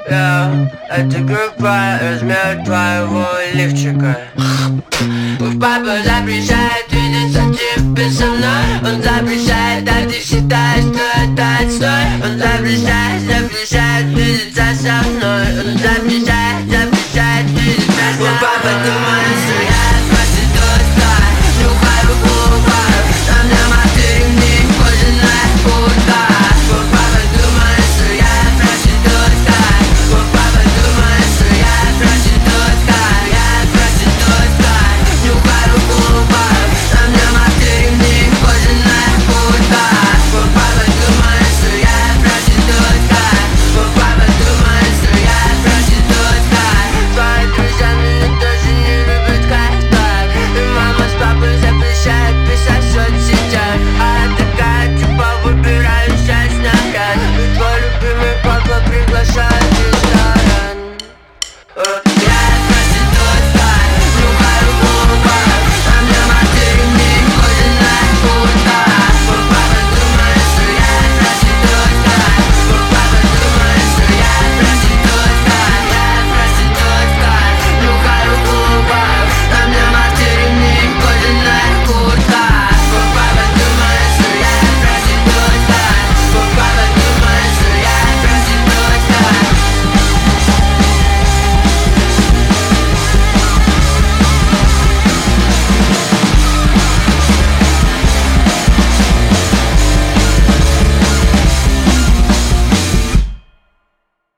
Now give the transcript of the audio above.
Это группа размер твоего лифчика. Уж папа запрещает видеться тебе со мной. Он запрещает, а ты считаешь, что это отстой. Он запрещает видеться со мной. Он запрещает видеться со мной. Папа,